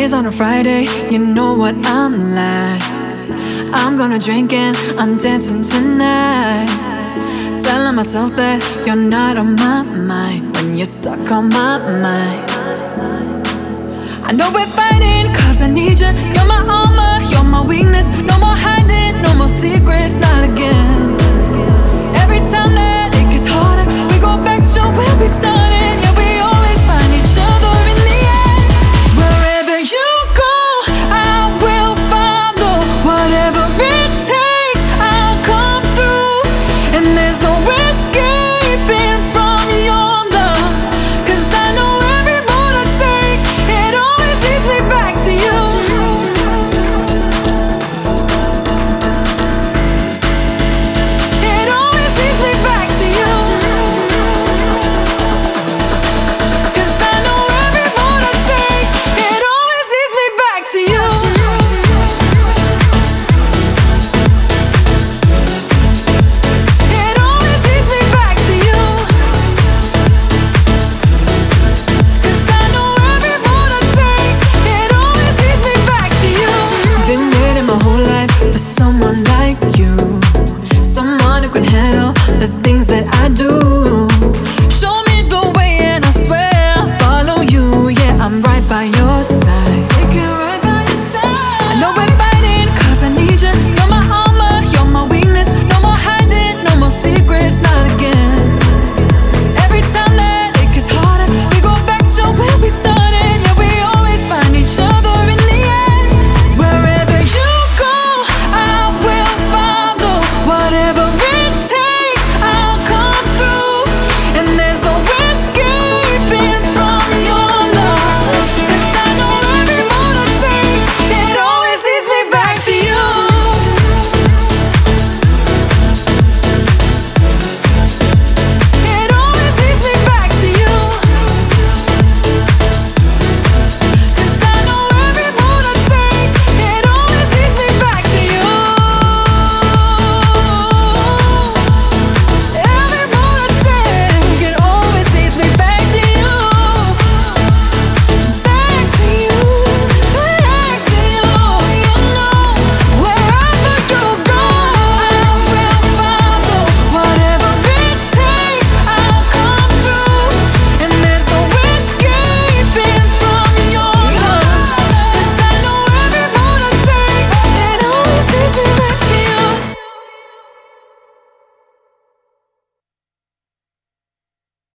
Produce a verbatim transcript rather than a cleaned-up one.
Mondays on a Friday, you know what I'm like. I'm gonna drink and I'm dancing tonight, telling myself that you're not on my mind when you're stuck on my mind. I know we're fighting cause I need you. You're my armor, you're my weakness. No more hiding, no more secrets, not again. Every time that it gets harder, we go back to where we started. Yeah, we always find each other in the end. Wherever you go, I will follow. Whatever it takes, I'll come through. And there's no escaping from your love, cause I know every road I take, it always leads me back to you. It always leads me back to you. Cause I know every road I take, it always leads me back to you. It always leads me back to you. Cause I know every road I take, it always leads me back to you. Been waiting my whole life for someone like you, someone who can handle the things that I do.